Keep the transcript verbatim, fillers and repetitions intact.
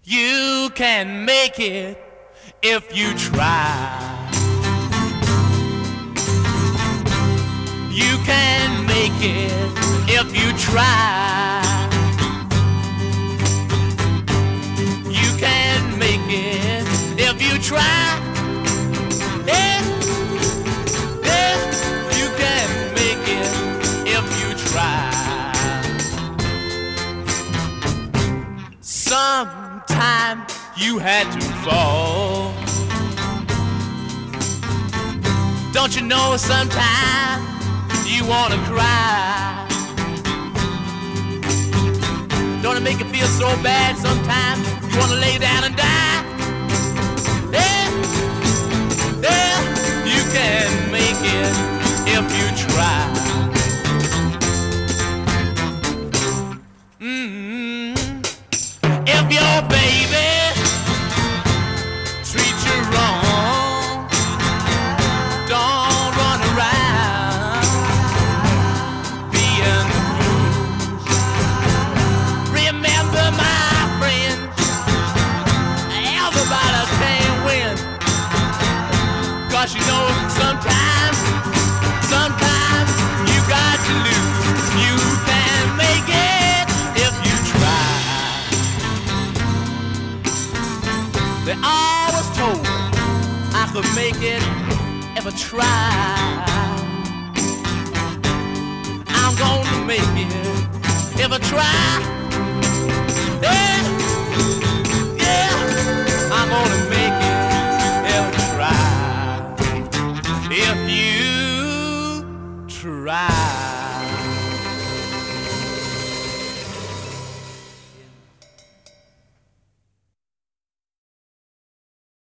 You can make it if you try. You can make it if you try. You can make it if you try. Yeah, yeah, you can make it if you try. Sometime you had to fall. Don't you know sometimes you wanna cry? Don't it make you feel so bad sometimes you wanna lay down and die? Yeah, yeah, you can make it if you try. Mm-hmm. If your baby treats you wrong, don't run around being the fool. Remember, my friend, everybody can't win. 'Cause you know sometimes, sometimes you got to lose. You can make it if you try. They always told me I could make it if I try. I'm gonna make it if I try. Yeah.